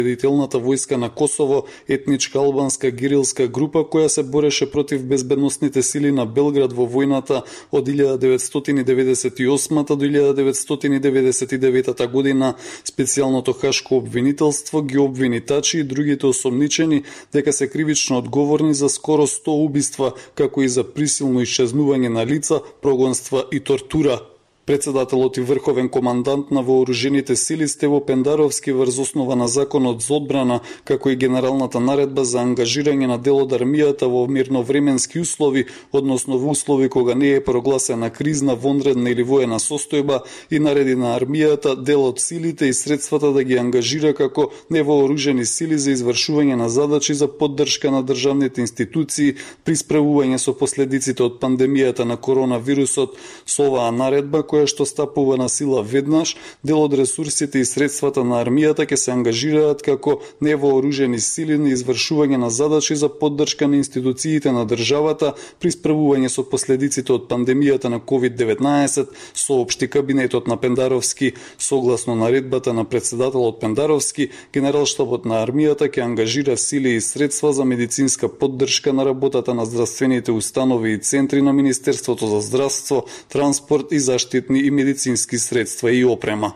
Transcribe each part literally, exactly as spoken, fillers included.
освободителната војска на Косово, етничка албанска герилска група која се бореше против безбедносните сили на Белград во војната од илјада деветстотини деветдесет и осма до илјада деветстотини деветдесет и девета година. Специјалното хашко обвинителство ги обвини Тачи и другите осомничени дека се кривично одговорни за скоро сто убиства, како и за присилно исчезнување на лица, прогонства и тортура. Председателот и врховен командант на вооружените сили Стево Пендаровски врз основа на законот за одбрана, како и генералната наредба за ангажирање на дел од армијата во мирновременски услови, односно во услови кога не е прогласена кризна, вонредна или воена состојба, и нареди на армијата дел од силите и средствата да ги ангажира како невооружени сили за извршување на задачи за поддршка на државните институции при справување со последиците од пандемијата на коронавирусот. Со оваа наредба, која што стапува на сила веднаш, дел од ресурсите и средствата на армијата ќе се ангажираат како невооружени сили на извршување на задачи за поддршка на институциите на државата при справување со последиците од пандемијата на ковид деветнаесет, соопшти кабинетот на Пендаровски. Согласно наредбата на председателот Пендаровски, Генералштабот на армијата ќе ангажира сили и средства за медицинска поддршка на работата на здравствените установи и центри на Министерството за здравство, транспорт и заштитни и медицински средства и опрема.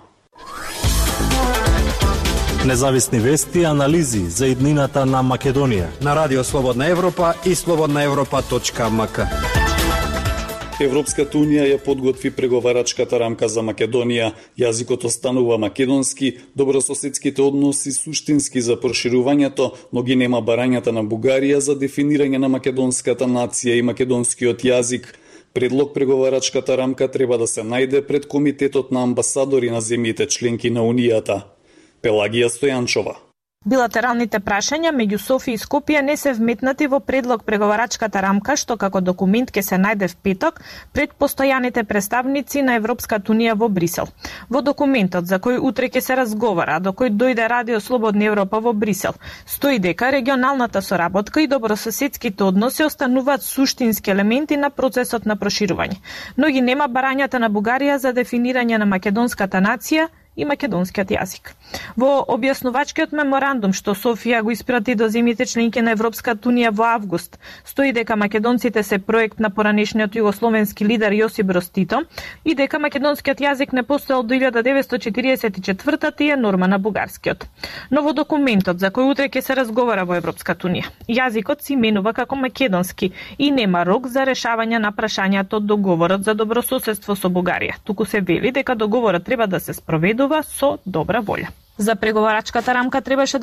Независни вести и анализи за иднината на Македонија на Радио Слободна Европа и слободна европа точка ем ка. Европската унија ја подготви преговарачката рамка за Македонија. Јазикот останува македонски, добрососедските односи суштински за проширувањето, но ги нема барањата на Бугарија за дефинирање на македонската нација и македонскиот јазик. Предлог преговарачката рамка треба да се најде пред Комитетот на амбасадори на земјите членки на Унијата. Пелагија Стојанчова. Билатералните прашања меѓу Софија и Скопје не се вметнати во предлог преговарачката рамка, што како документ ќе се најде в петок пред постојаните представници на Европската унија во Брисел. Во документот, за кој утре ќе се разговара, до кој дојде Радио Слободна Европа во Брисел, стои дека регионалната соработка и добрососедските односи остануваат суштински елементи на процесот на проширување, но ги нема барањата на Бугарија за дефинирање на македонската нација и македонскиот јазик. Во објаснувачкиот меморандум што Софија го испрати до земјите членки на Европската унија во август, стои дека македонците се проект на поранешниот југословенски лидер Јосип Брос Тито и дека македонскиот јазик не постоел до илјада деветстотини четиридесет и четврта и е норма на бугарскиот. Но во документот за кој утре ќе се разговара во Европската унија, јазикот се именува како македонски и нема рок за решавање на прашањата од договорот за добрососедство со Бугарија. Туку се вели дека договорот треба да се спроведува со добра волја. За преговарачката рамка требаше да